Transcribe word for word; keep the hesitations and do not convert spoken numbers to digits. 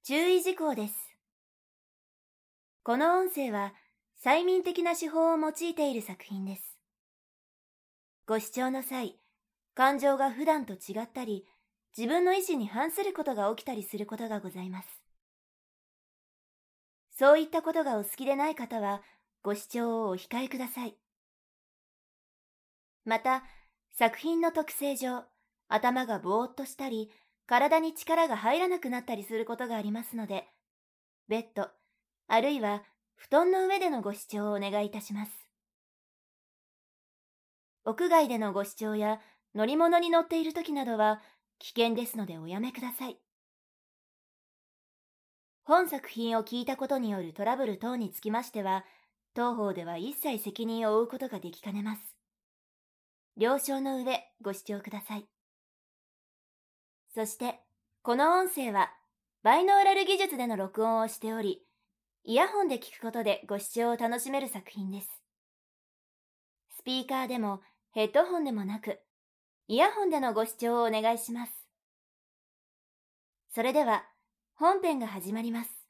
注意事項です。この音声は催眠的な手法を用いている作品です。ご視聴の際、感情が普段と違ったり、自分の意思に反することが起きたりすることがございます。そういったことがお好きでない方は、ご視聴をお控えください。また、作品の特性上、頭がぼーっとしたり、体に力が入らなくなったりすることがありますので、ベッド、あるいは布団の上でのご視聴をお願いいたします。屋外でのご視聴や乗り物に乗っている時などは危険ですのでおやめください。本作品を聞いたことによるトラブル等につきましては、当方では一切責任を負うことができかねます。了承の上ご視聴ください。そして、この音声はバイノーラル技術での録音をしており、イヤホンで聞くことでご視聴を楽しめる作品です。スピーカーでもヘッドホンでもなく、イヤホンでのご視聴をお願いします。それでは、本編が始まります。